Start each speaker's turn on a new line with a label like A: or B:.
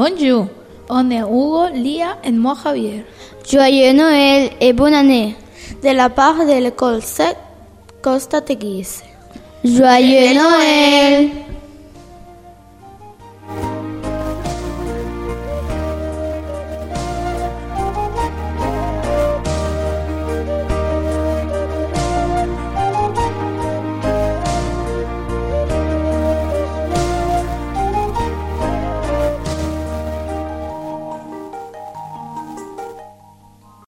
A: Bonjour, on est Hugo, Lia et moi Javier.
B: Joyeux Noël et bonne année.
C: De la part de l'école 7 Costa Teguise.
B: Joyeux Noël.